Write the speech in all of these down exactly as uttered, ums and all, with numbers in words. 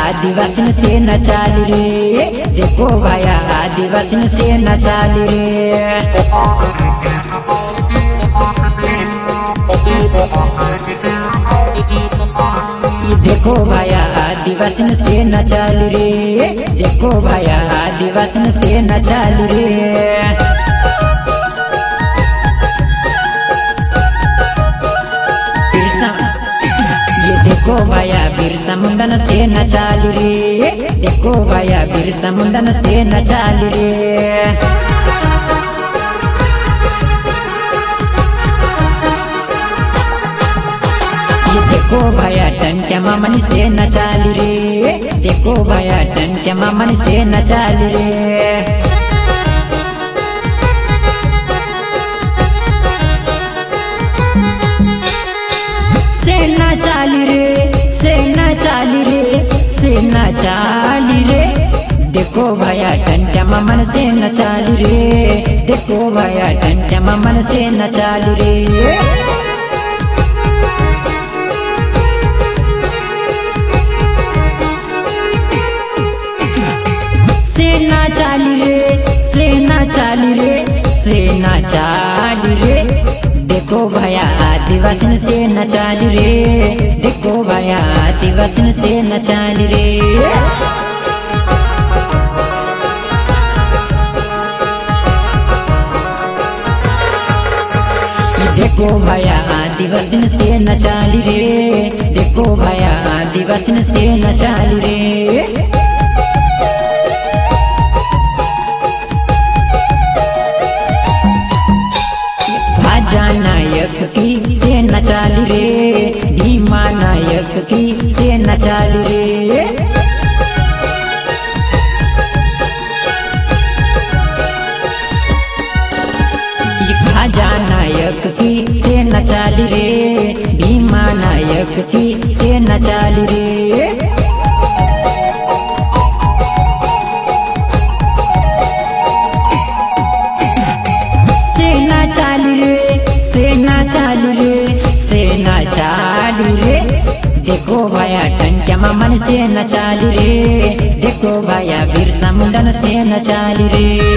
आदिवासी से नचाली रे, देखो भैया आदिवासी से नचाली रे। देखो भैया आदिवासी से नचाली रे, देखो भैया आदिवासी से नचाली रे। ये देखो भैया बिरसा मुंडन से नचाली रे, देखो भैया बिरसा मुंडन से नचाली रे। ये देखो भैया टंट्या मामन से नचाली रे, देखो भैया टंट्या मामन से नचाली रे। सेना चाली रे, सेना चाली रे, सेना चाली रे, देखो भैया टंट्या मामन से नचाली रे, देखो भैया टंट्या मामन से नचाली रे। सेना चाली रे, सेना चाली रे, सेना चाली रे, देखो भैया आदिवासी से नचाली रे, देखो भैया आदिवासी से नचाली रे। देखो भैया आदिवासी से नचाली रे, देखो भैया आदिवासी से नचाली रे। नायक की से नचाली रे, भीमा नायक की से नचाली रे। खाजा नायक की से नचाली रे, भीमा नायक की से नचाली रे। सेना चाली रे, सेना चाली रे, सेना चाली रे, देखो भैया टंट्या मामन से नचाली रे, देखो भैया बिरसा मुंडन से नचाली रे।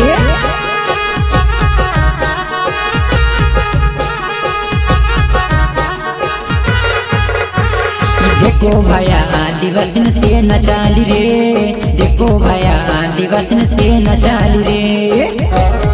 देखो भैया आदिवासी से नचाली रे, देखो भैया आदिवासी से नचाली रे।